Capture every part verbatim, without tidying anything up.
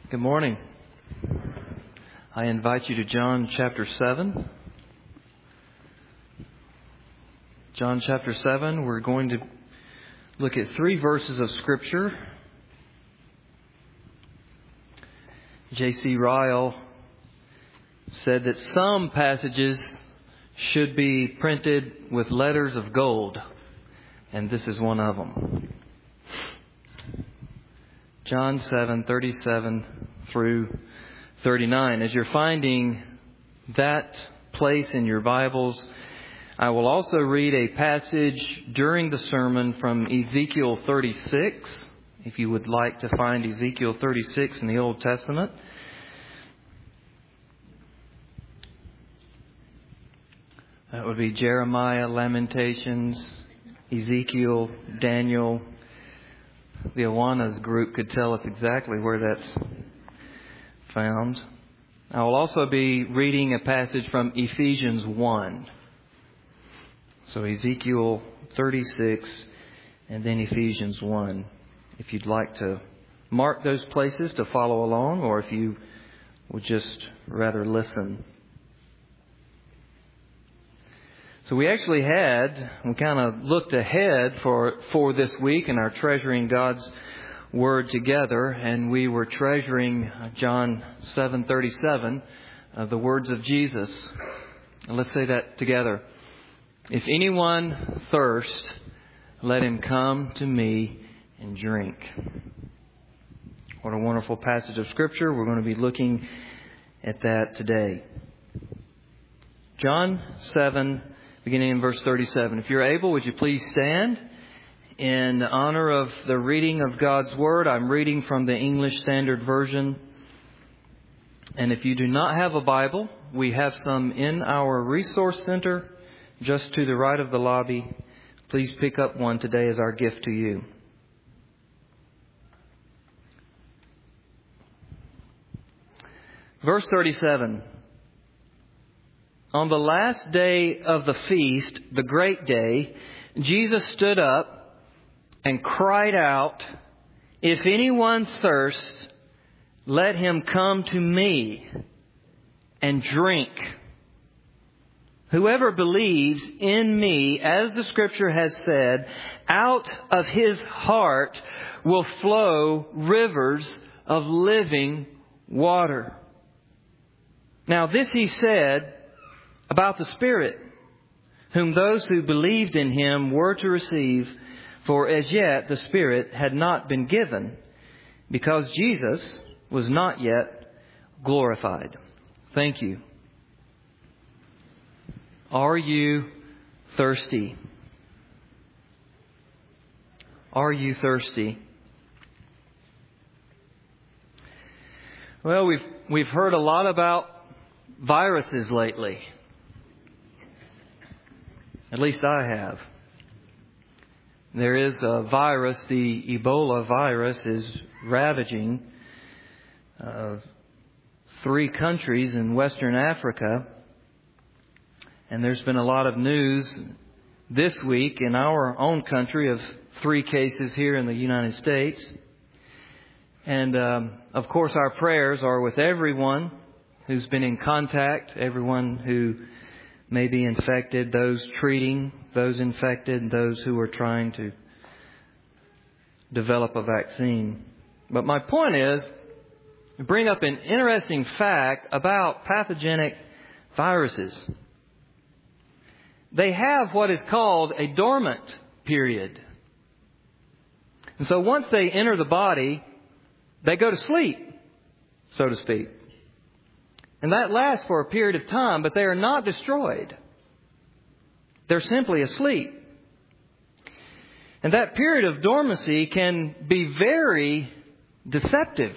Good morning. I invite you to John chapter seven. John chapter seven, we're going to look at three verses of Scripture. J C Ryle said that some passages should be printed with letters of gold, and this is one of them. John seven, thirty-seven through thirty-nine. As you're finding that place in your Bibles, I will also read a passage during the sermon from Ezekiel thirty-six, if you would like to find Ezekiel thirty-six in the Old Testament. That would be Jeremiah, Lamentations, Ezekiel, Daniel. The Awanas group could tell us exactly where that's found. I will also be reading a passage from Ephesians one. So Ezekiel thirty-six and then Ephesians one. If you'd like to mark those places to follow along, or if you would just rather listen. So we actually had, we kind of looked ahead for for this week in our Treasuring God's Word together, and we were treasuring John seven thirty-seven, uh, the words of Jesus. And let's say that together. If anyone thirst, let him come to me and drink. What a wonderful passage of Scripture. We're going to be looking at that today. John seven, beginning in verse thirty-seven. If you're able, would you please stand in honor of the reading of God's Word? I'm reading from the English Standard Version. And if you do not have a Bible, we have some in our resource center just to the right of the lobby. Please pick up one today as our gift to you. Verse thirty-seven. On the last day of the feast, the great day, Jesus stood up and cried out, "If anyone thirsts, let him come to me and drink. Whoever believes in me, as the Scripture has said, out of his heart will flow rivers of living water." Now this he said about the Spirit, whom those who believed in him were to receive, for as yet the Spirit had not been given, because Jesus was not yet glorified. Thank you. Are you thirsty? Are you thirsty? Well, we've we've heard a lot about viruses lately. At least I have. There is a virus, the Ebola virus, is ravaging uh, three countries in Western Africa. And there's been a lot of news this week in our own country of three cases here in the United States. And, um, of course, our prayers are with everyone who's been in contact, everyone who may be infected, those treating those infected, and those who are trying to develop a vaccine. But my point is to bring up an interesting fact about pathogenic viruses. They have what is called a dormant period. And so once they enter the body, they go to sleep, so to speak. And that lasts for a period of time, but they are not destroyed. They're simply asleep. And that period of dormancy can be very deceptive,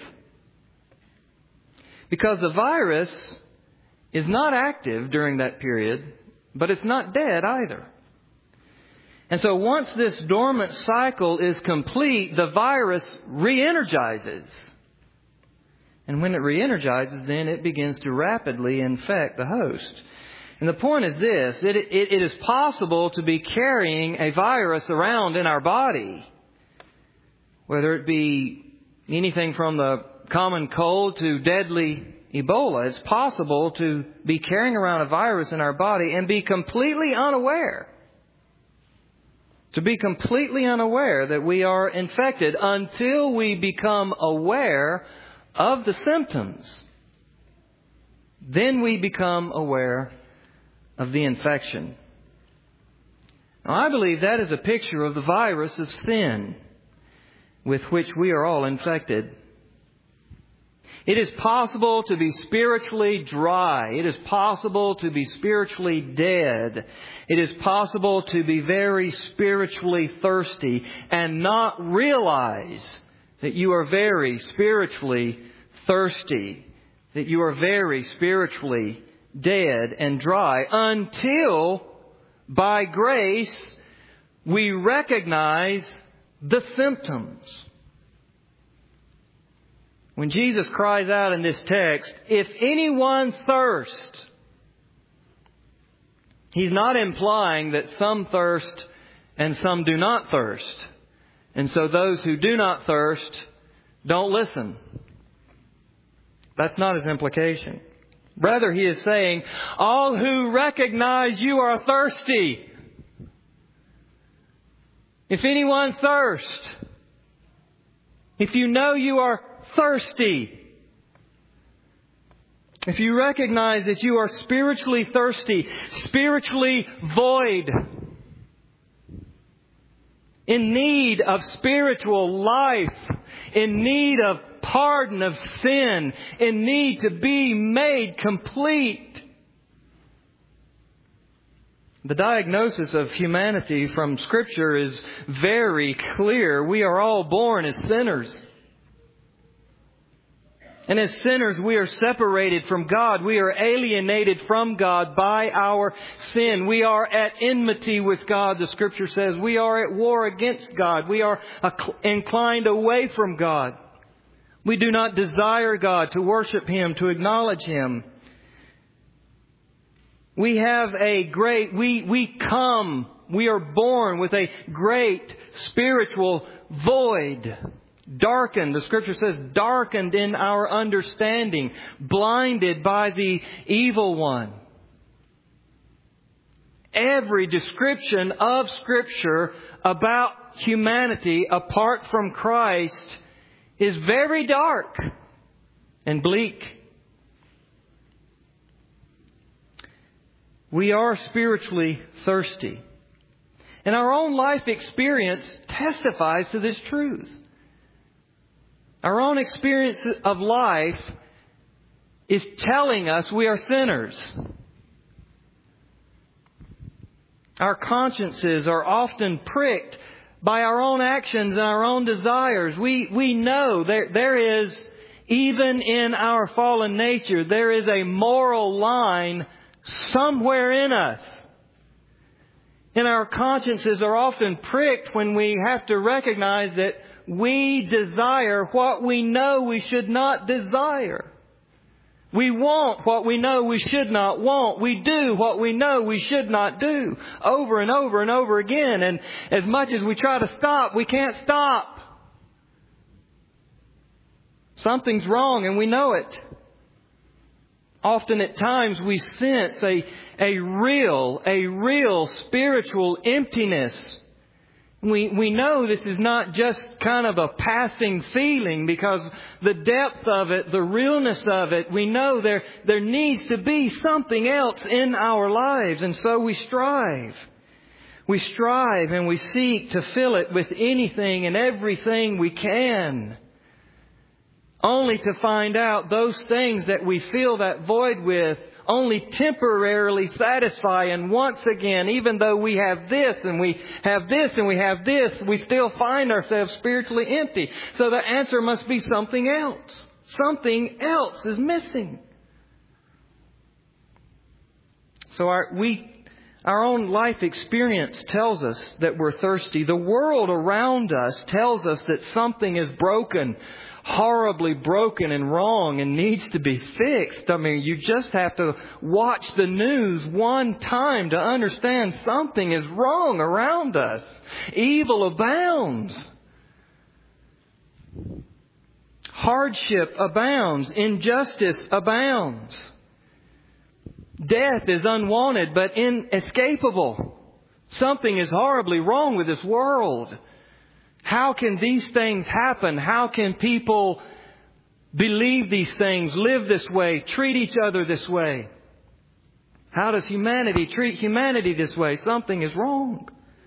because the virus is not active during that period, but it's not dead either. And so once this dormant cycle is complete, the virus re-energizes. And when it re-energizes, then it begins to rapidly infect the host. And the point is this, it, it, it is possible to be carrying a virus around in our body, whether it be anything from the common cold to deadly Ebola. It's possible to be carrying around a virus in our body and be completely unaware. To be completely unaware that we are infected until we become aware of the symptoms. Then we become aware of the infection. Now, I believe that is a picture of the virus of sin with which we are all infected. It is possible to be spiritually dry. It is possible to be spiritually dead. It is possible to be very spiritually thirsty and not realize that you are very spiritually thirsty, that you are very spiritually dead and dry, until by grace we recognize the symptoms. When Jesus cries out in this text, "If anyone thirst," He's not implying that some thirst and some do not thirst. And so those who do not thirst don't listen. That's not His implication. Rather, He is saying, all who recognize you are thirsty. If anyone thirst, if you know you are thirsty, if you recognize that you are spiritually thirsty, spiritually void, in need of spiritual life, in need of pardon of sin, in need to be made complete. The diagnosis of humanity from Scripture is very clear. We are all born as sinners. And as sinners, we are separated from God. We are alienated from God by our sin. We are at enmity with God, the Scripture says. We are at war against God. We are inclined away from God. We do not desire God, to worship Him, to acknowledge Him. We have a great, we, we come, we are born with a great spiritual void. Darkened, the Scripture says, darkened in our understanding, blinded by the evil one. Every description of Scripture about humanity apart from Christ is very dark and bleak. We are spiritually thirsty. And our own life experience testifies to this truth. Our own experience of life is telling us we are sinners. Our consciences are often pricked by our own actions and our own desires. We, we know there, there is, even in our fallen nature, there is a moral line somewhere in us. And our consciences are often pricked when we have to recognize that we desire what we know we should not desire. We want what we know we should not want. We do what we know we should not do, over and over and over again. And as much as we try to stop, we can't stop. Something's wrong and we know it. Often at times we sense a, a real, a real spiritual emptiness. We, we know this is not just kind of a passing feeling, because the depth of it, the realness of it, we know there, there needs to be something else in our lives. And so we strive. We strive and we seek to fill it with anything and everything we can, only to find out those things that we fill that void with only temporarily satisfy. And once again, even though we have this and we have this and we have this, we still find ourselves spiritually empty. So the answer must be something else. Something else is missing. So our, we, our own life experience tells us that we're thirsty. The world around us tells us that something is broken, horribly broken and wrong, and needs to be fixed. I mean, you just have to watch the news one time to understand something is wrong around us. Evil abounds. Hardship abounds. Injustice abounds. Death is unwanted but inescapable. Something is horribly wrong with this world. How can these things happen? How can people believe these things, live this way, treat each other this way? How does humanity treat humanity this way? Something is wrong.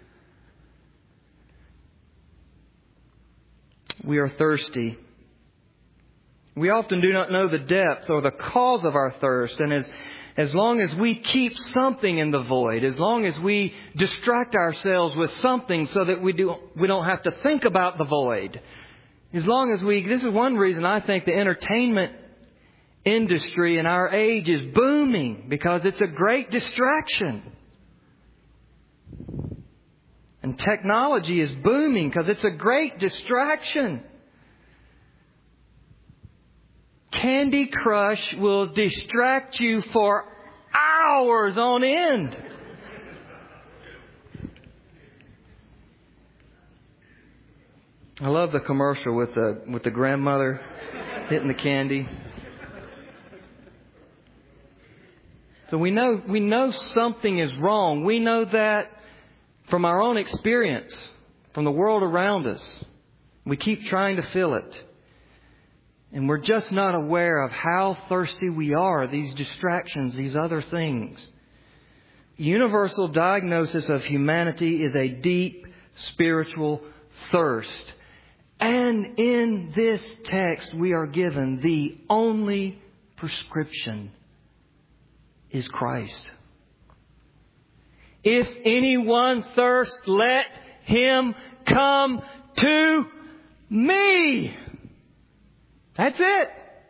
We are thirsty. We often do not know the depth or the cause of our thirst. And as, as long as we keep something in the void, as long as we distract ourselves with something so that we, do, we don't have to think about the void, as long as we, this is one reason I think the entertainment industry in our age is booming, because it's a great distraction. And technology is booming because it's a great distraction. Candy Crush will distract you for hours on end. I love the commercial with the with the grandmother hitting the candy. So we know we know something is wrong. We know that from our own experience, from the world around us. We keep trying to fill it. And we're just not aware of how thirsty we are, these distractions, these other things. Universal diagnosis of humanity is a deep spiritual thirst. And in this text we are given the only prescription is Christ. If anyone thirsts, let him come to me. That's it.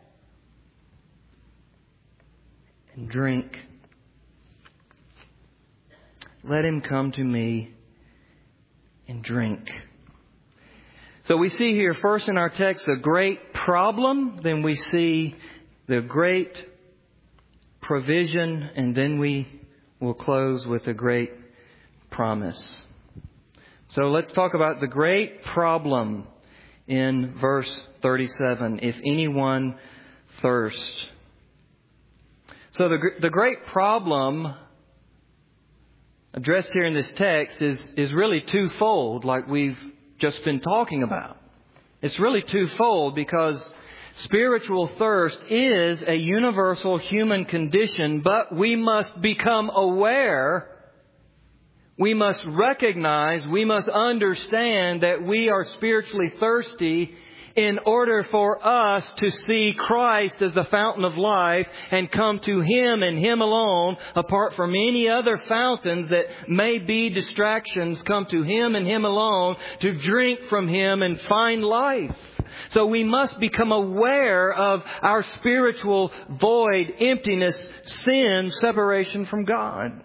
And drink. Let him come to me and drink. So we see here first in our text a great problem. Then we see the great provision. And then we will close with a great promise. So let's talk about the great problem in verse thirty-seven. If anyone thirsts. So the, the great problem addressed here in this text is, is really twofold, like we've just been talking about. It's really twofold because spiritual thirst is a universal human condition, but we must become aware, we must recognize, we must understand that we are spiritually thirsty in order for us to see Christ as the fountain of life and come to Him and Him alone, apart from any other fountains that may be distractions, come to Him and Him alone to drink from Him and find life. So we must become aware of our spiritual void, emptiness, sin, separation from God,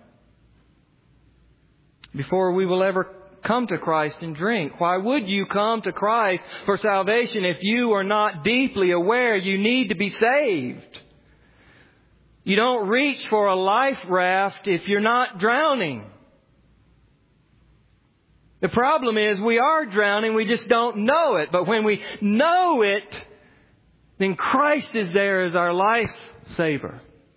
before we will ever come to Christ and drink. Why would you come to Christ for salvation if you are not deeply aware you need to be saved? You don't reach for a life raft if you're not drowning. The problem is we are drowning, we just don't know it. But when we know it, then Christ is there as our life saver.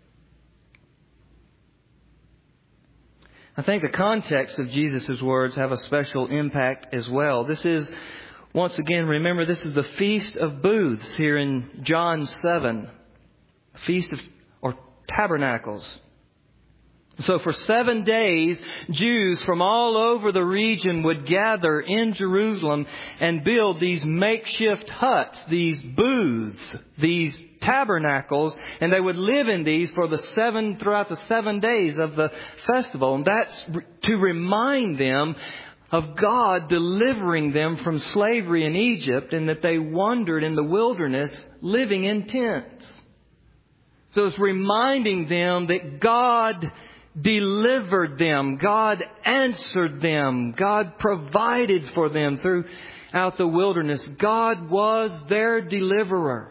I think the context of Jesus' words have a special impact as well. This is, once again, remember, this is the Feast of Booths here in John seven. A Feast of, or Tabernacles. So for seven days, Jews from all over the region would gather in Jerusalem and build these makeshift huts, these booths, these tabernacles, and they would live in these for the seven, throughout the seven days of the festival. And that's to remind them of God delivering them from slavery in Egypt, and that they wandered in the wilderness living in tents. So it's reminding them that God delivered them. God answered them. God provided for them throughout the wilderness. God was their deliverer.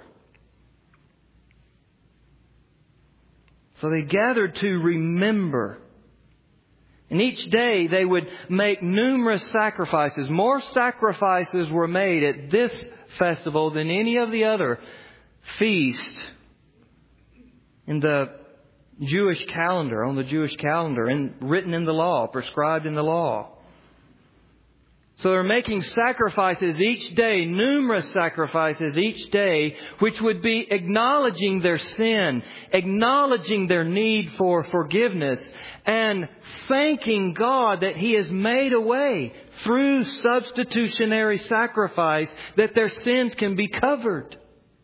So they gathered to remember And each day they would make numerous sacrifices. More sacrifices were made at this festival than any of the other feasts in the Jewish calendar, on the Jewish calendar, and written in the law, prescribed in the law. So they're making sacrifices each day, numerous sacrifices each day, which would be acknowledging their sin, acknowledging their need for forgiveness, and thanking God that He has made a way through substitutionary sacrifice that their sins can be covered.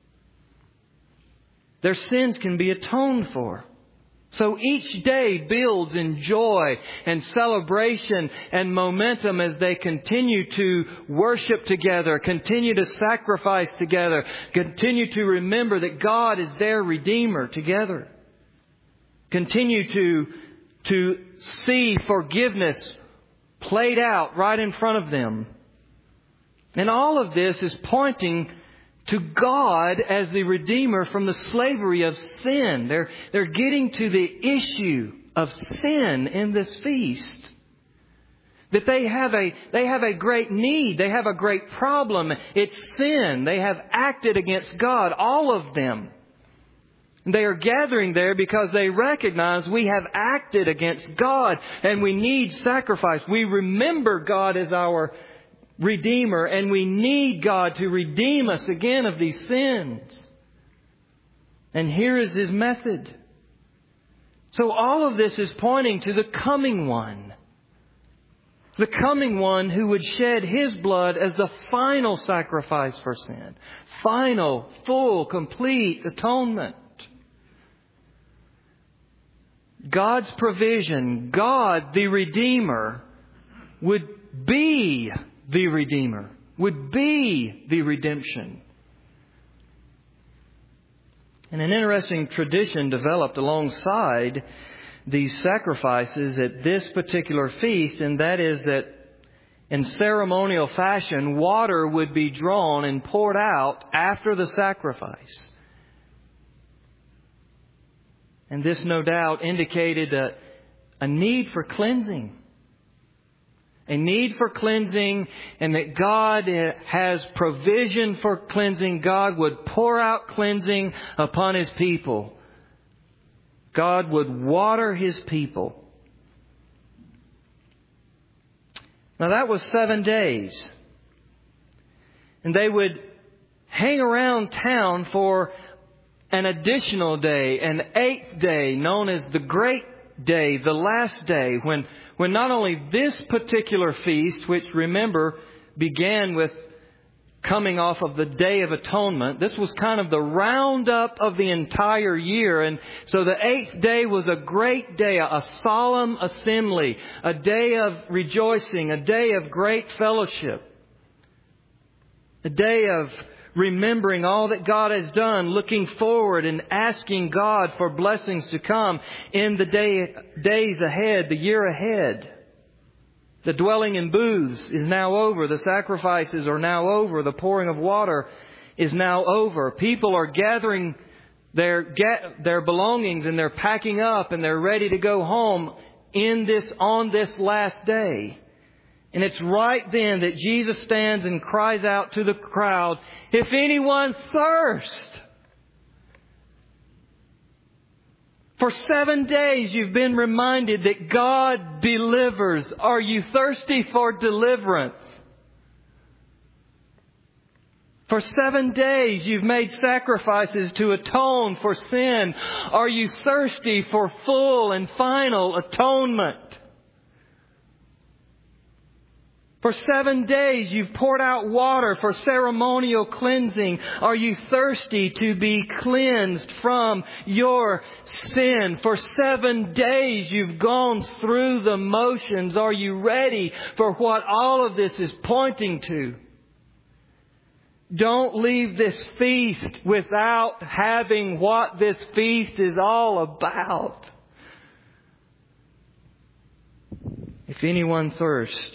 Their sins can be atoned for. So each day builds in joy and celebration and momentum as they continue to worship together, continue to sacrifice together, continue to remember that God is their Redeemer together. Continue to, to see forgiveness played out right in front of them. And all of this is pointing to God as the Redeemer from the slavery of sin. They're, they're getting to the issue of sin in this feast. That they have a, they have a great need. They have a great problem. It's sin. They have acted against God, all of them. They are gathering there because they recognize we have acted against God and we need sacrifice. We remember God as our Redeemer, and we need God to redeem us again of these sins. And here is His method. So all of this is pointing to the coming one. The coming one who would shed His blood as the final sacrifice for sin. Final, full, complete atonement. God's provision, God the Redeemer, would be the Redeemer, would be the redemption. And an interesting tradition developed alongside these sacrifices at this particular feast, and that is that in ceremonial fashion, water would be drawn and poured out after the sacrifice. And this no doubt indicated a, a need for cleansing. A need for cleansing, and that God has provision for cleansing. God would pour out cleansing upon His people. God would water His people. Now that was seven days. And they would hang around town for an additional day, an eighth day, known as the Great Day, the last day, when When not only this particular feast, which remember began with coming off of the Day of Atonement, this was kind of the roundup of the entire year. And so the eighth day was a great day, a solemn assembly, a day of rejoicing, a day of great fellowship, a day of remembering all that God has done, looking forward and asking God for blessings to come in the day, days ahead, the year ahead. The dwelling in booths is now over. The sacrifices are now over. The pouring of water is now over. People are gathering their, their belongings and they're packing up and they're ready to go home in this, on this last day. And it's right then that Jesus stands and cries out to the crowd, "If anyone thirst." For seven days you've been reminded that God delivers. Are you thirsty for deliverance? For seven days you've made sacrifices to atone for sin. Are you thirsty for full and final atonement? For seven days you've poured out water for ceremonial cleansing. Are you thirsty to be cleansed from your sin? For seven days you've gone through the motions. Are you ready for what all of this is pointing to? Don't leave this feast without having what this feast is all about. If anyone thirsts.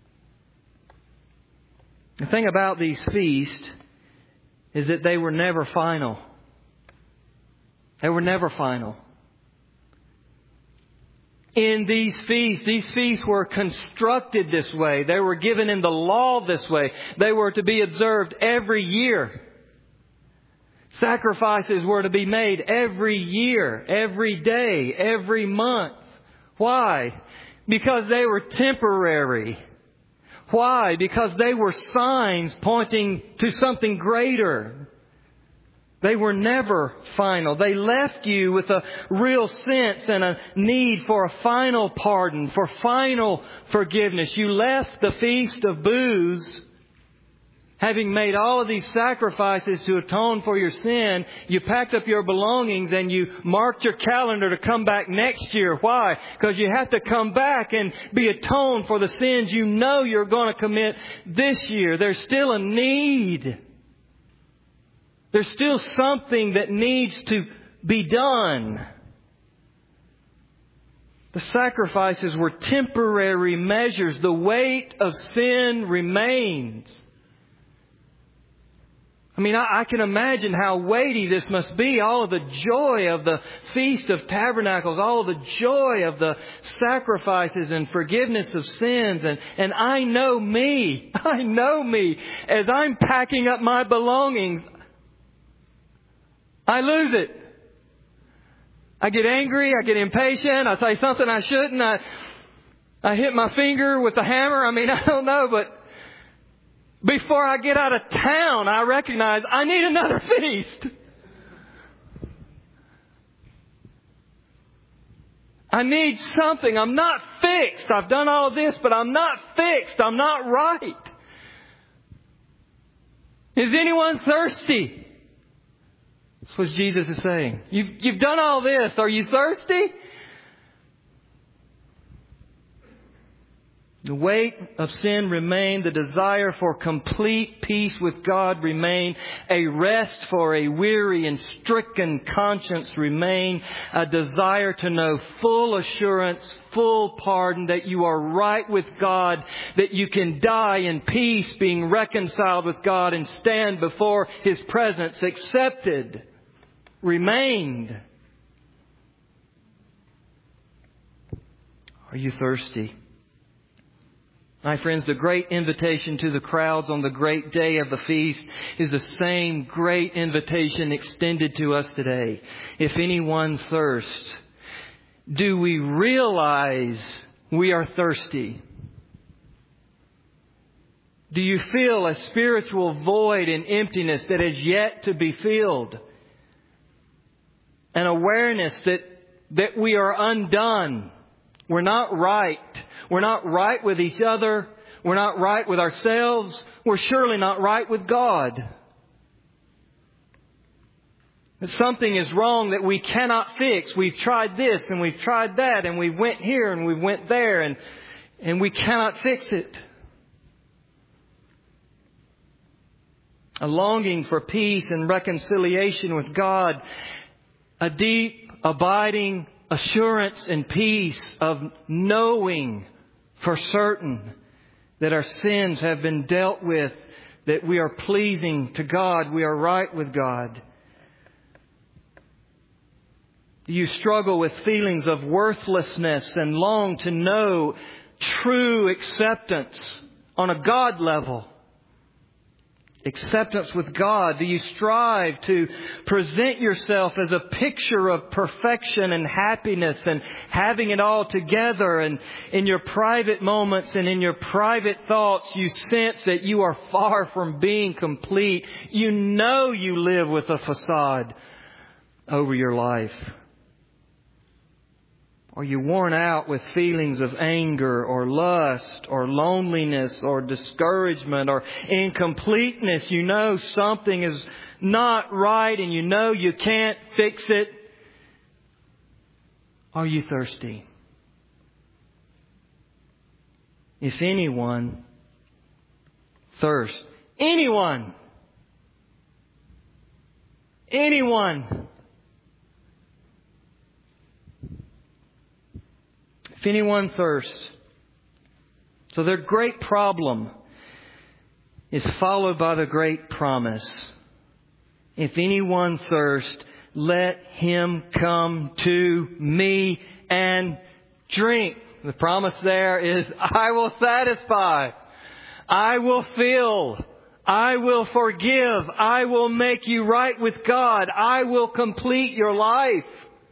The thing about these feasts is that they were never final. They were never final. in these feasts. These feasts were constructed this way. They were given in the law this way. They were to be observed every year. Sacrifices were to be made every year, every day, every month. Why? Because they were temporary. Why? Because they were signs pointing to something greater. They were never final. They left you with a real sense and a need for a final pardon, for final forgiveness. You left the Feast of Booths, having made all of these sacrifices to atone for your sin. You packed up your belongings and you marked your calendar to come back next year. Why? Because you have to come back and be atoned for the sins you know you're going to commit this year. There's still a need. There's still something that needs to be done. The sacrifices were temporary measures. The weight of sin remains. I mean, I, I can imagine how weighty this must be. All of the joy of the Feast of Tabernacles, all of the joy of the sacrifices and forgiveness of sins. And, and I know me. I know me. As I'm packing up my belongings, I lose it. I get angry. I get impatient. I say something I shouldn't. I, I hit my finger with the hammer. I mean, I don't know, but before I get out of town, I recognize I need another feast. I need something. I'm not fixed. I've done all of this, but I'm not fixed. I'm not right. Is anyone thirsty? That's what Jesus is saying. You've, you've done all this. Are you thirsty? The weight of sin remained. The desire for complete peace with God remained. A rest for a weary and stricken conscience remained. A desire to know full assurance, full pardon, that you are right with God, that you can die in peace, being reconciled with God and stand before His presence, accepted, remained. Are you thirsty? My friends, the great invitation to the crowds on the great day of the feast is the same great invitation extended to us today. If anyone thirsts, do we realize we are thirsty? Do you feel a spiritual void and emptiness that is yet to be filled? An awareness that, that we are undone. We're not right. We're not right with each other. We're not right with ourselves. We're surely not right with God. That something is wrong that we cannot fix. We've tried this and we've tried that and we went here and we went there and, and we cannot fix it. A longing for peace and reconciliation with God. A deep, abiding assurance and peace of knowing for certain that our sins have been dealt with, that we are pleasing to God, we are right with God. You struggle with feelings of worthlessness and long to know true acceptance on a God level. Acceptance with God. Do you strive to present yourself as a picture of perfection and happiness and having it all together? And in your private moments and in your private thoughts, you sense that you are far from being complete. You know you live with a facade over your life. Are you worn out with feelings of anger or lust or loneliness or discouragement or incompleteness? You know something is not right and you know you can't fix it. Are you thirsty? If anyone thirsts, anyone, anyone, if anyone thirsts. So their great problem is followed by the great promise. If anyone thirsts, let him come to me and drink. The promise there is, I will satisfy. I will fill. I will forgive. I will make you right with God. I will complete your life.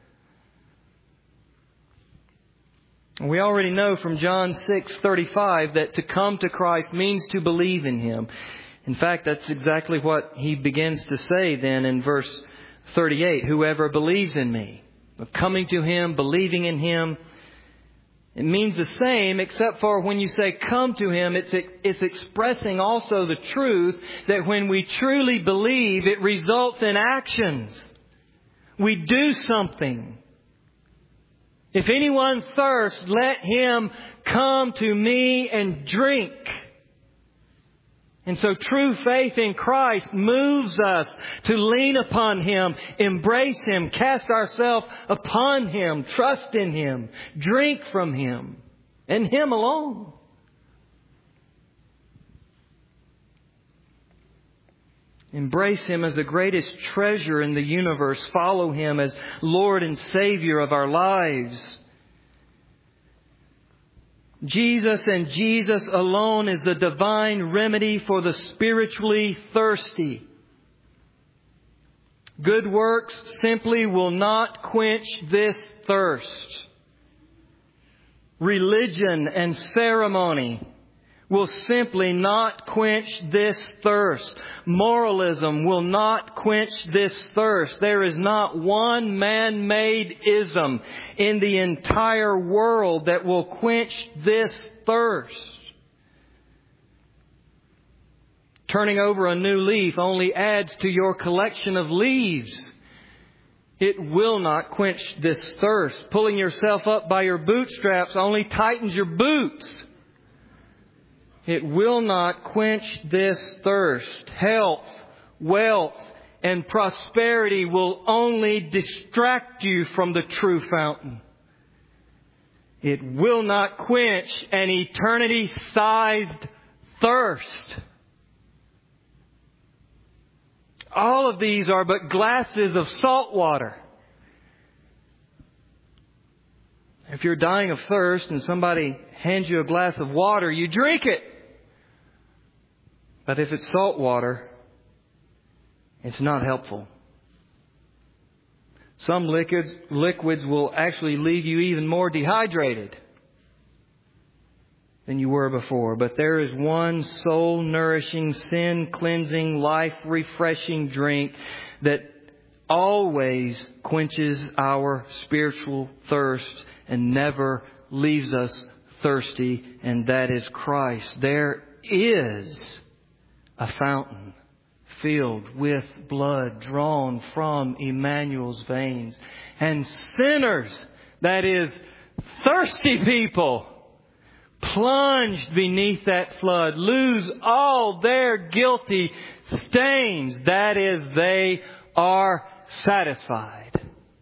We already know from John six thirty-five that to come to Christ means to believe in Him. In fact, that's exactly what He begins to say then in verse thirty-eight. Whoever believes in me. Coming to Him, believing in Him. It means the same, except for when you say come to Him, it's, it's expressing also the truth that when we truly believe, it results in actions. We do something. If anyone thirsts, let him come to me and drink. And so true faith in Christ moves us to lean upon Him, embrace Him, cast ourselves upon Him, trust in Him, drink from Him, and Him alone. Embrace Him as the greatest treasure in the universe. Follow Him as Lord and Savior of our lives. Jesus and Jesus alone is the divine remedy for the spiritually thirsty. Good works simply will not quench this thirst. Religion and ceremony will simply not quench this thirst. Moralism will not quench this thirst. There is not one man-made ism in the entire world that will quench this thirst. Turning over a new leaf only adds to your collection of leaves. It will not quench this thirst. Pulling yourself up by your bootstraps only tightens your boots. It will not quench this thirst. Health, wealth, and prosperity will only distract you from the true fountain. It will not quench an eternity-sized thirst. All of these are but glasses of salt water. If you're dying of thirst and somebody hands you a glass of water, you drink it. But if it's salt water, it's not helpful. Some liquids, liquids will actually leave you even more dehydrated than you were before. But there is one soul-nourishing, sin-cleansing, life-refreshing drink that always quenches our spiritual thirst and never leaves us thirsty, and that is Christ. There is a fountain filled with blood drawn from Emmanuel's veins. And sinners, that is, thirsty people, plunged beneath that flood, lose all their guilty stains. That is, they are satisfied.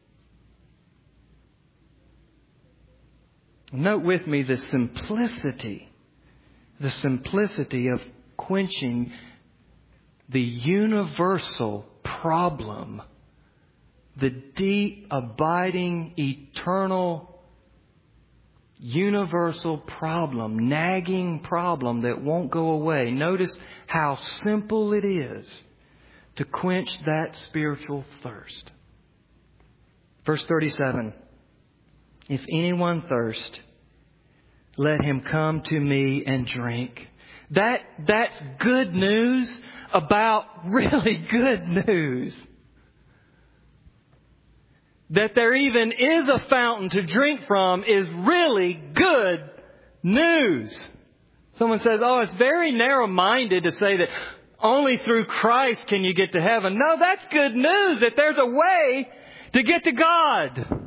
Note with me the simplicity, the simplicity of quenching the universal problem, the deep, abiding, eternal, universal problem, nagging problem that won't go away. Notice how simple it is to quench that spiritual thirst. Verse thirty-seven. If anyone thirst, let him come to me and drink. That, that's good news about really good news. That there even is a fountain to drink from is really good news. Someone says, oh, it's very narrow-minded to say that only through Christ can you get to heaven. No, that's good news, that there's a way to get to God.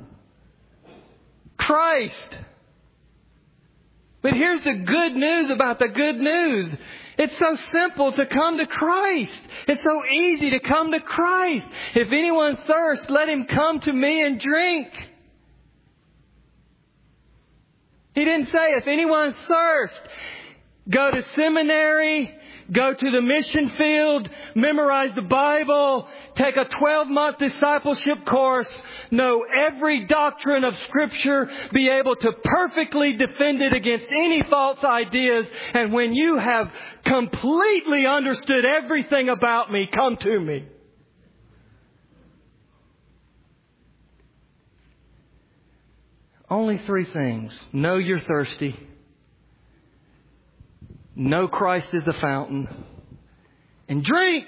Christ. But here's the good news about the good news. It's so simple to come to Christ. It's so easy to come to Christ. If anyone thirsts, let him come to me and drink. He didn't say if anyone thirsts. go to seminary, go to the mission field, memorize the Bible, take a twelve-month discipleship course, know every doctrine of Scripture, be able to perfectly defend it against any false ideas, and when you have completely understood everything about me, come to me. Only three things. Know you're thirsty. Know Christ is the fountain. And drink.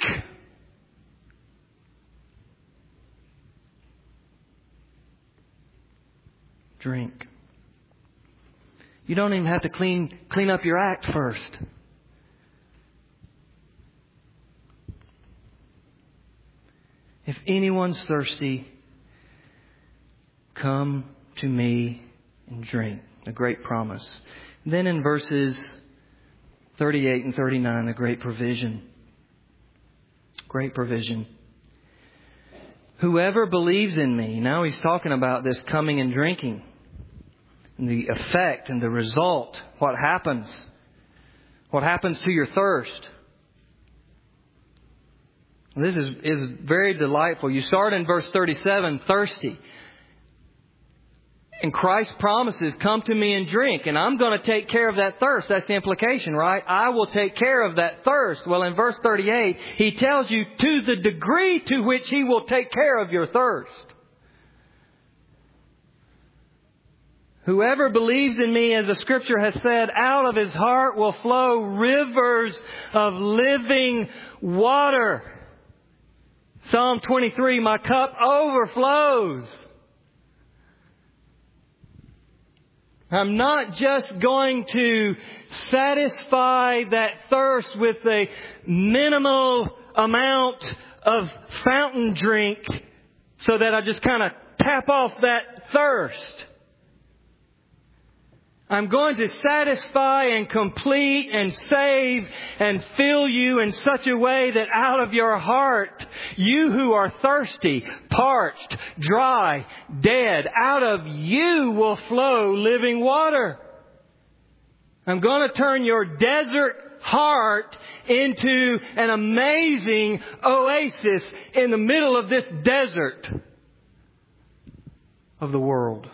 Drink. You don't even have to clean clean up your act first. If anyone's thirsty, come to me and drink. A great promise. Then in verses thirty-eight and thirty-nine, a great provision. Great provision. Whoever believes in me. Now he's talking about this coming and drinking. And the effect and the result. What happens. What happens to your thirst. This is, is very delightful. You start in verse thirty-seven, thirsty. And Christ promises, come to me and drink. And I'm going to take care of that thirst. That's the implication, right? I will take care of that thirst. Well, in verse thirty-eight, He tells you to the degree to which He will take care of your thirst. Whoever believes in me, as the Scripture has said, out of his heart will flow rivers of living water. Psalm twenty-three, my cup overflows. I'm not just going to satisfy that thirst with a minimal amount of fountain drink so that I just kind of tap off that thirst. I'm going to satisfy and complete and save and fill you in such a way that out of your heart, you who are thirsty, parched, dry, dead, out of you will flow living water. I'm going to turn your desert heart into an amazing oasis in the middle of this desert of the world.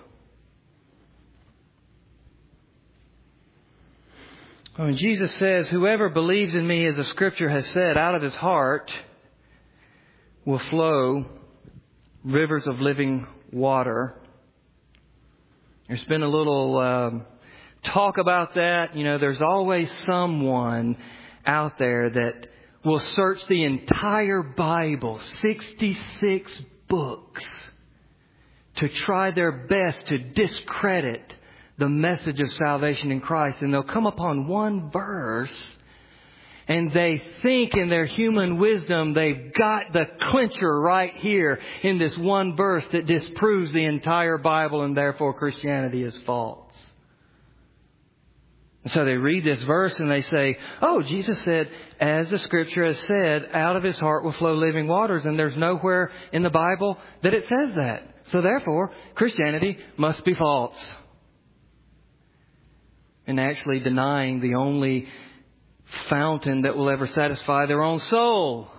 When Jesus says, whoever believes in me, as the Scripture has said, out of his heart will flow rivers of living water. There's been a little um, talk about that. You know, there's always someone out there that will search the entire Bible, sixty-six books, to try their best to discredit the message of salvation in Christ. And they'll come upon one verse and they think in their human wisdom they've got the clincher right here in this one verse that disproves the entire Bible, and therefore Christianity is false. And so they read this verse and they say, oh, Jesus said, as the Scripture has said, out of his heart will flow living waters. And there's nowhere in the Bible that it says that. So therefore, Christianity must be false. And actually denying the only fountain that will ever satisfy their own soul.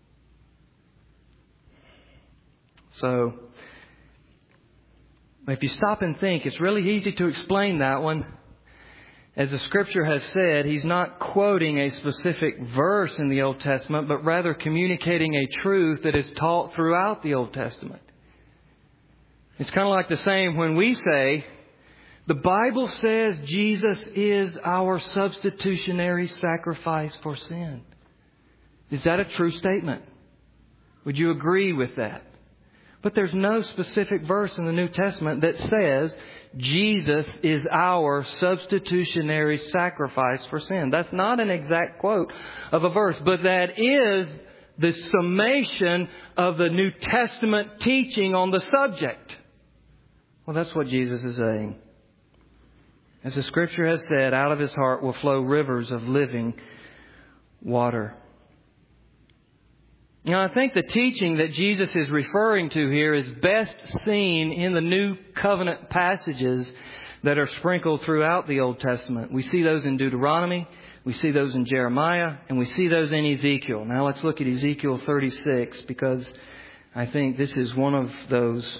So, if you stop and think, it's really easy to explain that one. As the Scripture has said, He's not quoting a specific verse in the Old Testament, but rather communicating a truth that is taught throughout the Old Testament. It's kind of like the same when we say, the Bible says Jesus is our substitutionary sacrifice for sin. Is that a true statement? Would you agree with that? But there's no specific verse in the New Testament that says Jesus is our substitutionary sacrifice for sin. That's not an exact quote of a verse, but that is the summation of the New Testament teaching on the subject. Well, that's what Jesus is saying. As the Scripture has said, out of his heart will flow rivers of living water. Now, I think the teaching that Jesus is referring to here is best seen in the New Covenant passages that are sprinkled throughout the Old Testament. We see those in Deuteronomy, we see those in Jeremiah, and we see those in Ezekiel. Now let's look at Ezekiel thirty-six, because I think this is one of those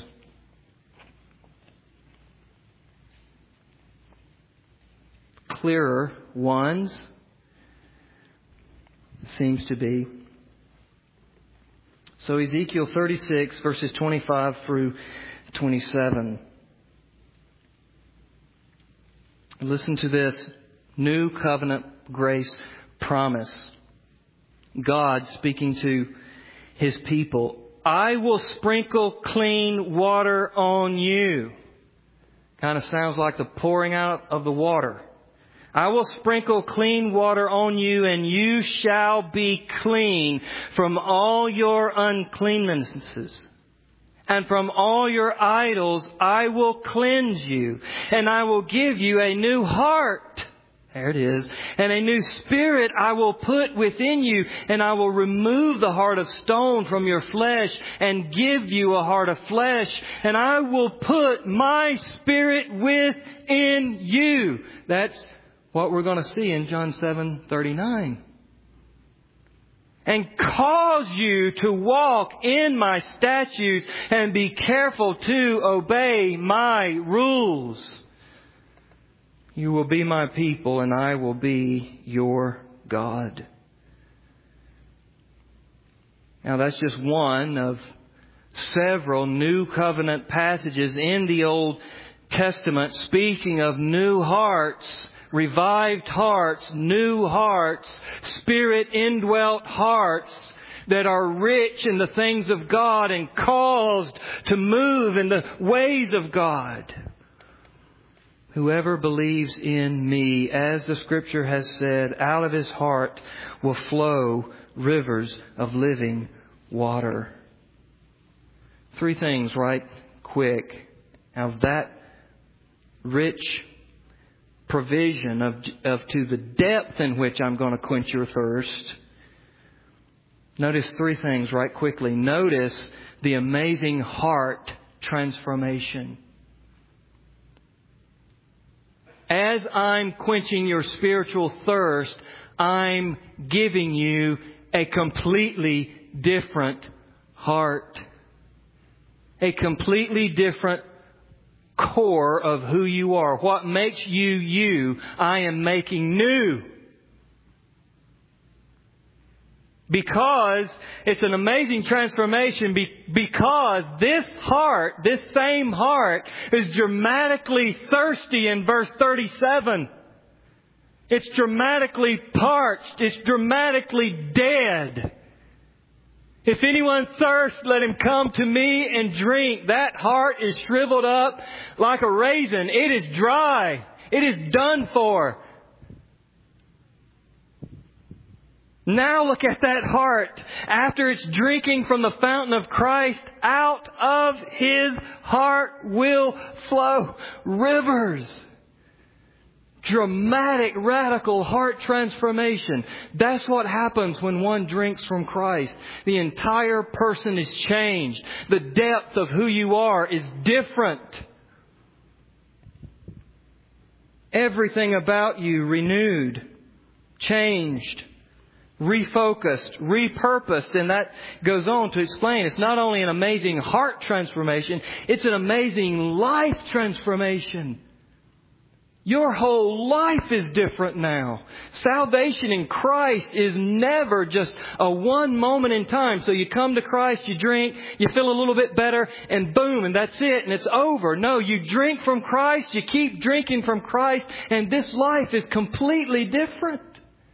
clearer ones. It seems to be. So Ezekiel thirty-six, verses twenty-five through twenty-seven. Listen to this new covenant grace promise. God speaking to His people. I will sprinkle clean water on you. Kind of sounds like the pouring out of the water. I will sprinkle clean water on you, and you shall be clean from all your uncleannesses. And from all your idols I will cleanse you, and I will give you a new heart. There it is. And a new spirit I will put within you, and I will remove the heart of stone from your flesh and give you a heart of flesh. And I will put my spirit within you. That's what we're going to see in John seven thirty-nine. And cause you to walk in my statutes and be careful to obey my rules. You will be my people, and I will be your God. Now that's just one of several new covenant passages in the Old Testament speaking of new hearts, revived hearts, new hearts, Spirit indwelt hearts that are rich in the things of God and caused to move in the ways of God. Whoever believes in me, as the Scripture has said, out of his heart will flow rivers of living water. Three things right quick. Now that rich provision of, of to the depth in which I'm going to quench your thirst. Notice three things right quickly. Notice the amazing heart transformation. As I'm quenching your spiritual thirst, I'm giving you a completely different heart. A completely different core of who you are. What makes you you, I am making new. Because it's an amazing transformation, because this heart, this same heart, is dramatically thirsty in verse thirty-seven. It's dramatically parched. It's dramatically dead. If anyone thirsts, let him come to me and drink. That heart is shriveled up like a raisin. It is dry. It is done for. Now look at that heart. After it's drinking from the fountain of Christ, out of his heart will flow rivers. Dramatic, radical heart transformation. That's what happens when one drinks from Christ. The entire person is changed. The depth of who you are is different. Everything about you renewed, changed, refocused, repurposed. And that goes on to explain it's not only an amazing heart transformation, it's an amazing life transformation. Your whole life is different now. Salvation in Christ is never just a one moment in time. So you come to Christ, you drink, you feel a little bit better, and boom, and that's it, and it's over. No, you drink from Christ, you keep drinking from Christ, and this life is completely different.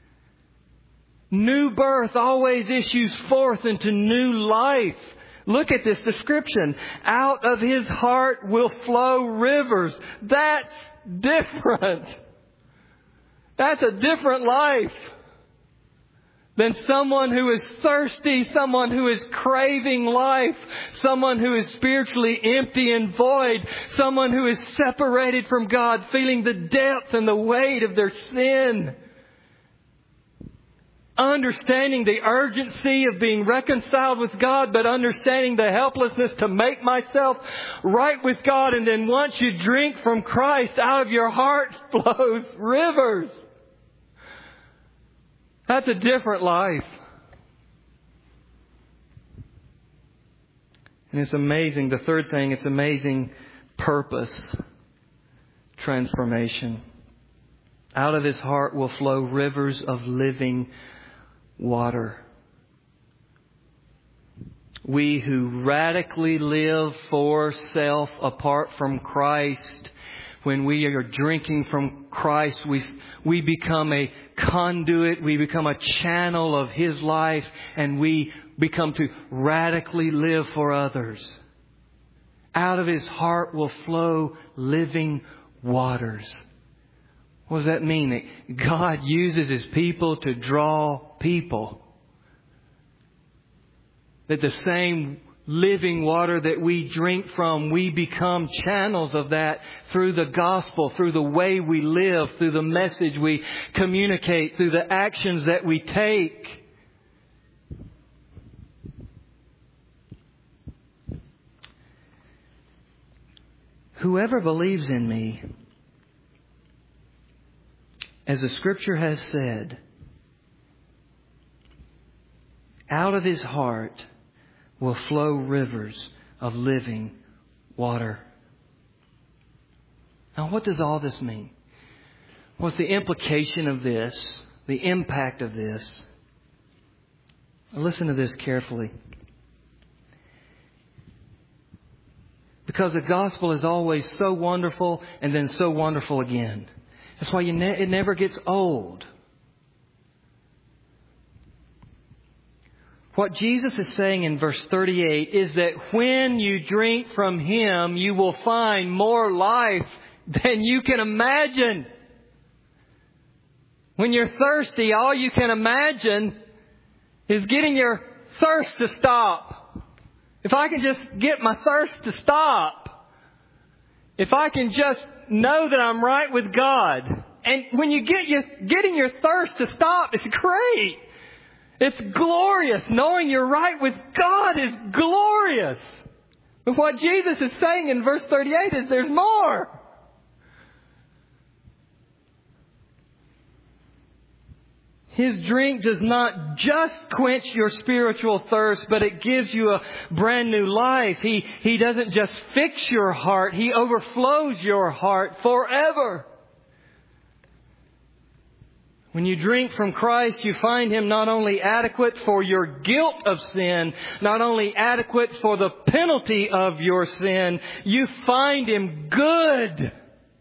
New birth always issues forth into new life. Look at this description. Out of his heart will flow rivers. That's different. That's a different life than someone who is thirsty, someone who is craving life, someone who is spiritually empty and void, someone who is separated from God, feeling the depth and the weight of their sin. understanding the urgency of being reconciled with God, but understanding the helplessness to make myself right with God. And then once you drink from Christ, out of your heart flows rivers. That's a different life. And it's amazing. The third thing, it's amazing purpose. Transformation. Out of his heart will flow rivers of living water. We who radically live for self apart from Christ, when we are drinking from Christ, we, we become a conduit, we become a channel of His life, and we become to radically live for others. Out of His heart will flow living waters. What does that mean? That God uses His people to draw people. That the same living water that we drink from, we become channels of that through the gospel, through the way we live, through the message we communicate, through the actions that we take. Whoever believes in me, as the Scripture has said, out of his heart will flow rivers of living water. Now, what does all this mean? What's the implication of this? The impact of this? Listen to this carefully. Because the gospel is always so wonderful and then so wonderful again. That's why you ne- it never gets old. What Jesus is saying in verse thirty-eight is that when you drink from Him, you will find more life than you can imagine. When you're thirsty, all you can imagine is getting your thirst to stop. If I can just get my thirst to stop. If I can just know that I'm right with God. And when you get your, getting your thirst to stop, it's great. It's glorious. Knowing you're right with God is glorious. But what Jesus is saying in verse thirty-eight is there's more. His drink does not just quench your spiritual thirst, but it gives you a brand new life. He, he doesn't just fix your heart. He overflows your heart forever. When you drink from Christ, you find Him not only adequate for your guilt of sin, not only adequate for the penalty of your sin, you find Him good.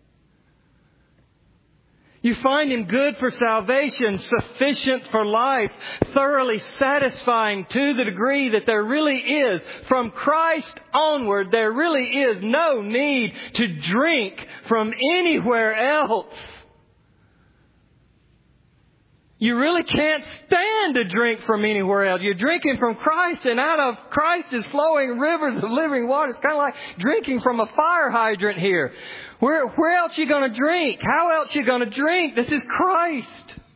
You find Him good for salvation, sufficient for life, thoroughly satisfying to the degree that there really is, from Christ onward, there really is no need to drink from anywhere else. You really can't stand to drink from anywhere else. You're drinking from Christ, and out of Christ is flowing rivers of living water. It's kind of like drinking from a fire hydrant here. Where, where else are you going to drink? How else are you going to drink? This is Christ.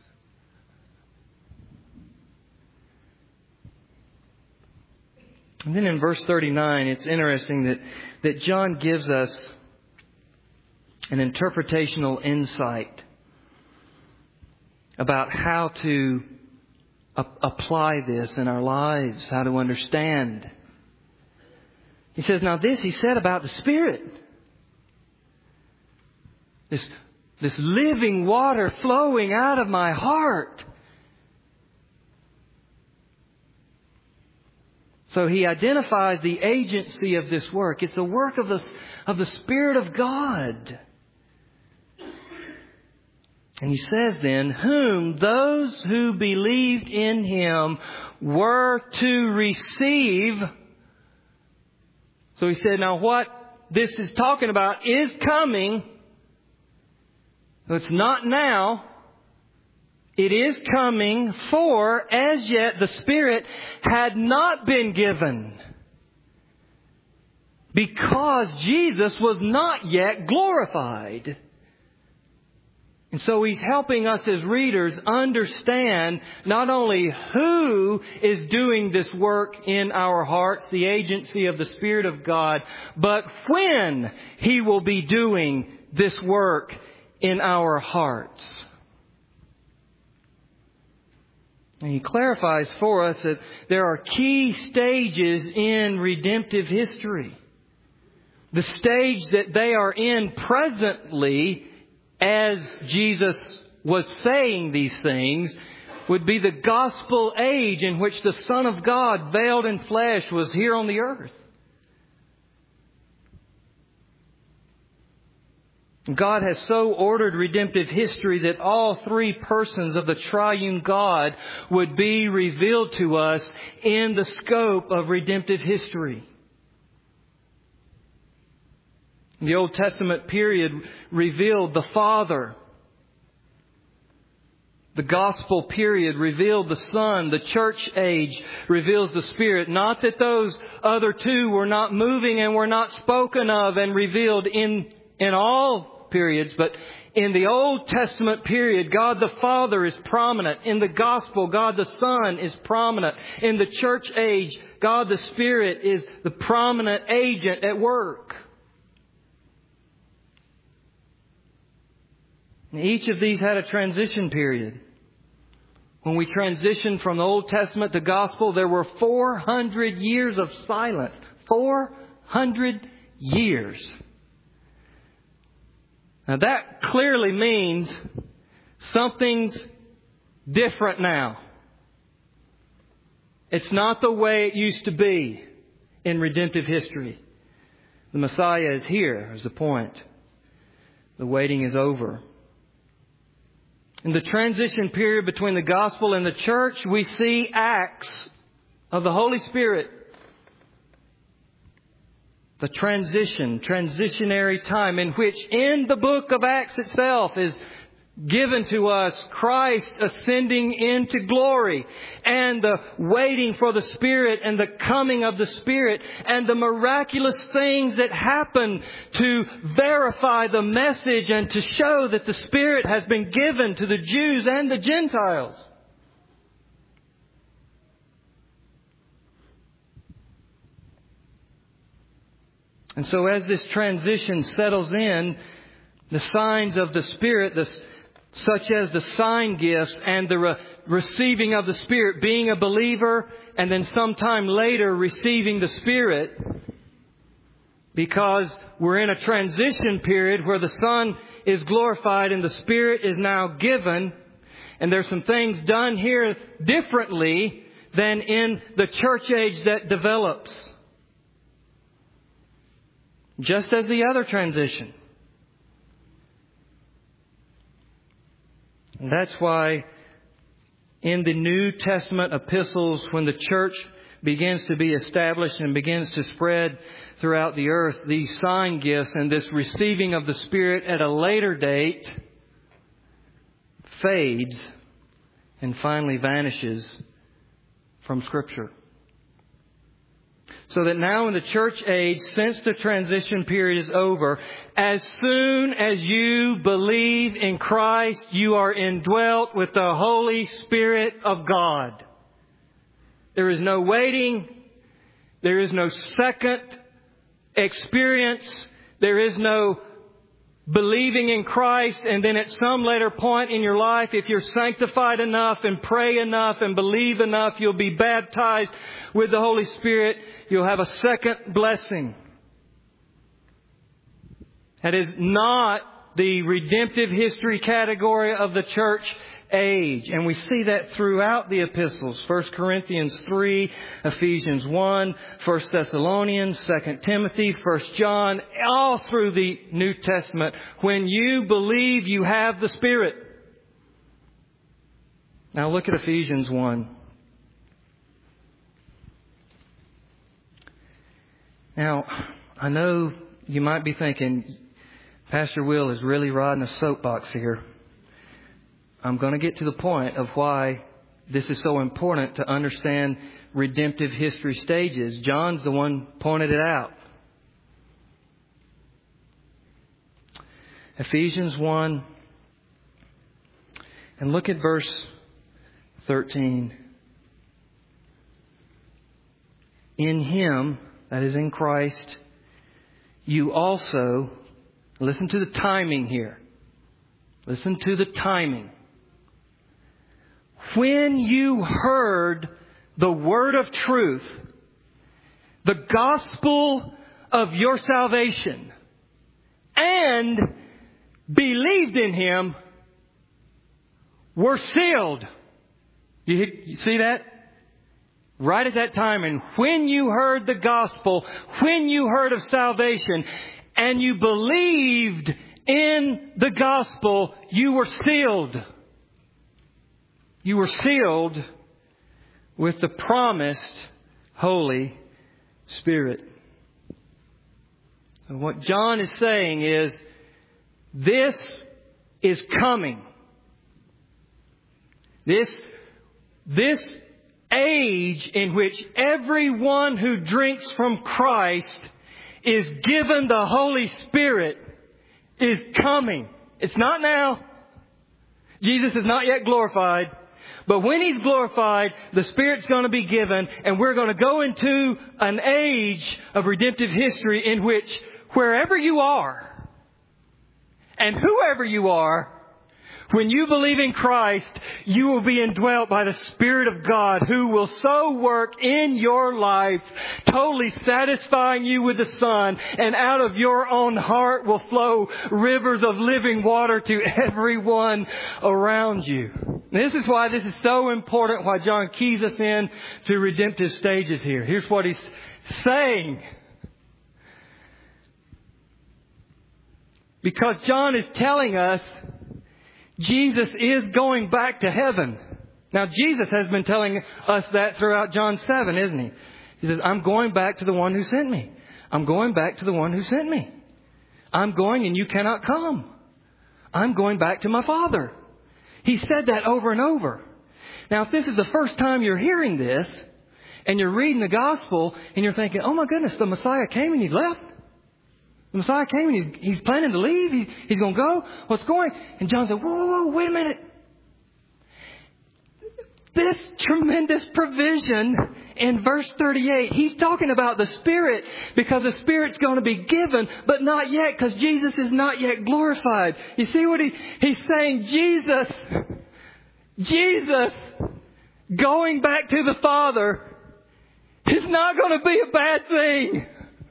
And then in verse thirty-nine, it's interesting that, that John gives us an interpretational insight about how to a- apply this in our lives, how to understand. He says, now this he said about the Spirit. This, this living water flowing out of my heart. So he identifies the agency of this work. It's the work of the, of the Spirit of God. And he says then, whom those who believed in Him were to receive. So he said, now what this is talking about is coming. It's not now. It is coming, for as yet the Spirit had not been given, because Jesus was not yet glorified. And so He's helping us as readers understand not only who is doing this work in our hearts, the agency of the Spirit of God, but when He will be doing this work in our hearts. And He clarifies for us that there are key stages in redemptive history. The stage that they are in presently, as Jesus was saying these things, would be the gospel age in which the Son of God, veiled in flesh, was here on the earth. God has so ordered redemptive history that all three persons of the triune God would be revealed to us in the scope of redemptive history. The Old Testament period revealed the Father. The Gospel period revealed the Son. The church age reveals the Spirit. Not that those other two were not moving and were not spoken of and revealed in, in all periods, but in the Old Testament period, God the Father is prominent. In the Gospel, God the Son is prominent. In the church age, God the Spirit is the prominent agent at work. Each of these had a transition period. When we transitioned from the Old Testament to Gospel, there were four hundred years of silence. four hundred years. Now that clearly means something's different now. It's not the way it used to be in redemptive history. The Messiah is here, is the point. The waiting is over. In the transition period between the gospel and the church, we see acts of the Holy Spirit. The transition, transitionary time in which in the book of Acts itself is given to us Christ ascending into glory and the waiting for the Spirit and the coming of the Spirit and the miraculous things that happen to verify the message and to show that the Spirit has been given to the Jews and the Gentiles. And so as this transition settles in, the signs of the Spirit, the such as the sign gifts and the re- receiving of the Spirit, being a believer and then sometime later receiving the Spirit, because we're in a transition period where the Son is glorified and the Spirit is now given, and there's some things done here differently than in the church age that develops. Just as the other transition. And that's why in the New Testament epistles, when the church begins to be established and begins to spread throughout the earth, these sign gifts and this receiving of the Spirit at a later date fades and finally vanishes from Scripture. So that now in the church age, since the transition period is over, as soon as you believe in Christ, you are indwelt with the Holy Spirit of God. There is no waiting. There is no second experience. There is no believing in Christ and then at some later point in your life, if you're sanctified enough and pray enough and believe enough, you'll be baptized with the Holy Spirit. You'll have a second blessing. That is not the redemptive history category of the church age. And we see that throughout the epistles. First Corinthians three, Ephesians one, First Thessalonians, Second Timothy, First John, all through the New Testament. When you believe, you have the Spirit. Now look at Ephesians one. Now, I know you might be thinking, Pastor Will is really riding a soapbox here. I'm going to get to the point of why this is so important to understand redemptive history stages. John's the one pointed it out. Ephesians one, And look at verse thirteen. In Him, that is in Christ, you also, listen to the timing here. Listen to the timing. When you heard the word of truth, the gospel of your salvation, and believed in Him, were sealed. You, you see that? Right at that time, and when you heard the gospel, when you heard of salvation, and you believed in the gospel, you were sealed. You were sealed with the promised Holy Spirit. And what John is saying is, this is coming. This, this age in which everyone who drinks from Christ is given the Holy Spirit is coming. It's not now. Jesus is not yet glorified. But when He's glorified, the Spirit's going to be given, and we're going to go into an age of redemptive history in which wherever you are and whoever you are, when you believe in Christ, you will be indwelt by the Spirit of God, who will so work in your life, totally satisfying you with the Son, and out of your own heart will flow rivers of living water to everyone around you. This is why this is so important, why John keys us in to redemptive stages here. Here's what he's saying. Because John is telling us Jesus is going back to heaven. Now, Jesus has been telling us that throughout John seven, isn't He? He says, I'm going back to the one who sent me. I'm going back to the one who sent me. I'm going and you cannot come. I'm going back to my Father. He said that over and over. Now, if this is the first time you're hearing this, and you're reading the gospel, and you're thinking, oh my goodness, the Messiah came and He left. The Messiah came and he's, he's planning to leave. He's, he's going to go. What's going? And John said, whoa, whoa, whoa, wait a minute. This tremendous provision in verse thirty-eight, he's talking about the Spirit, because the Spirit's going to be given, but not yet, because Jesus is not yet glorified. You see what he, he's saying? Jesus, Jesus going back to the Father is not going to be a bad thing.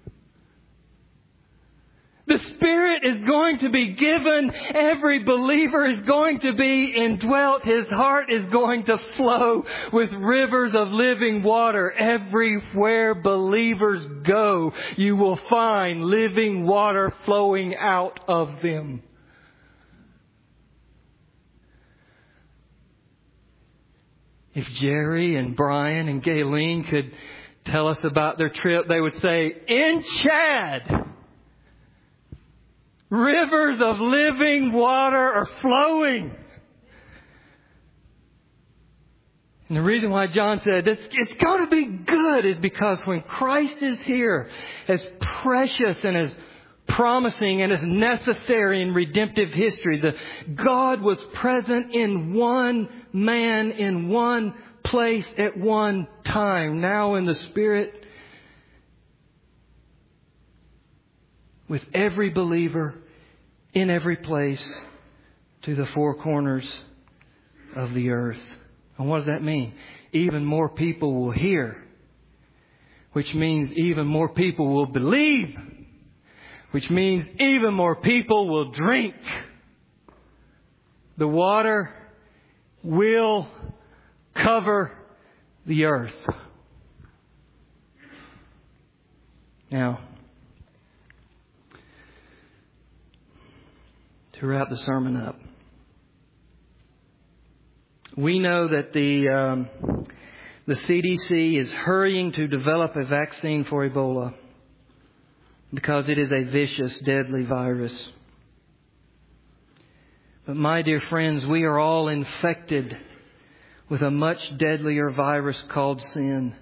The Spirit is going to be given. Every believer is going to be indwelt. His heart is going to flow with rivers of living water. Everywhere believers go, you will find living water flowing out of them. If Jerry and Brian and Gayleen could tell us about their trip, they would say, in Chad, rivers of living water are flowing. And the reason why John said it's, it's going to be good is because when Christ is here, as precious and as promising and as necessary in redemptive history, the God was present in one man, in one place at one time. Now in the Spirit, with every believer in every place to the four corners of the earth. And what does that mean? Even more people will hear, which means even more people will believe, which means even more people will drink. The water will cover the earth. Now, to wrap the sermon up, we know that the um, the C D C is hurrying to develop a vaccine for Ebola because it is a vicious, deadly virus. But my dear friends, we are all infected with a much deadlier virus called sin.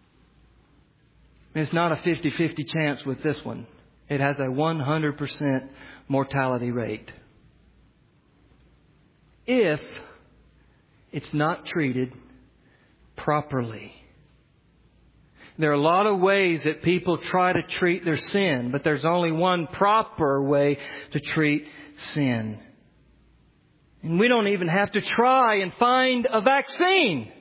It's not a fifty-fifty chance with this one. It has a one hundred percent mortality rate. If it's not treated properly. There are a lot of ways that people try to treat their sin, but there's only one proper way to treat sin. And we don't even have to try and find a vaccine.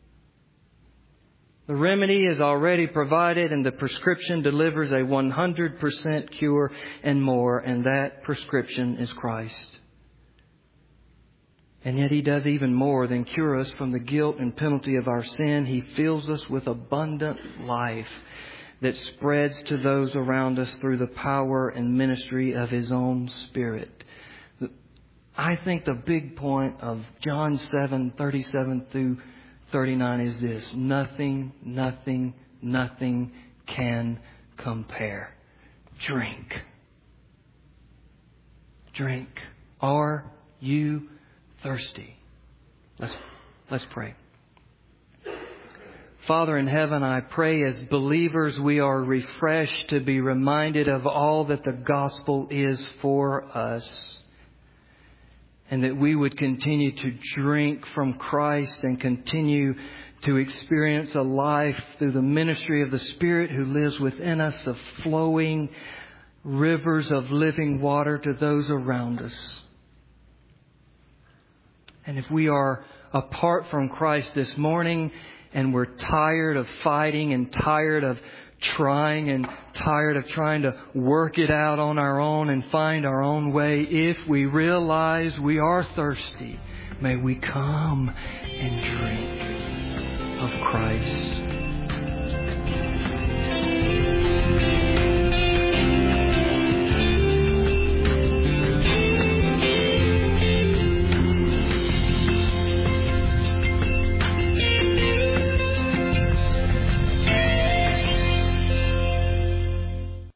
The remedy is already provided, and the prescription delivers a one hundred percent cure and more, and that prescription is Christ. And yet He does even more than cure us from the guilt and penalty of our sin. He fills us with abundant life that spreads to those around us through the power and ministry of His own Spirit. I think the big point of John seven, thirty-seven through thirty-nine is this: nothing, nothing, nothing can compare. Drink. Drink. Are you thirsty? Let's, let's pray. Father in heaven, I pray as believers we are refreshed to be reminded of all that the gospel is for us, and that we would continue to drink from Christ and continue to experience a life through the ministry of the Spirit who lives within us, of flowing rivers of living water to those around us. And if we are apart from Christ this morning and we're tired of fighting and tired of trying and tired of trying to work it out on our own and find our own way, if we realize we are thirsty, may we come and drink of Christ.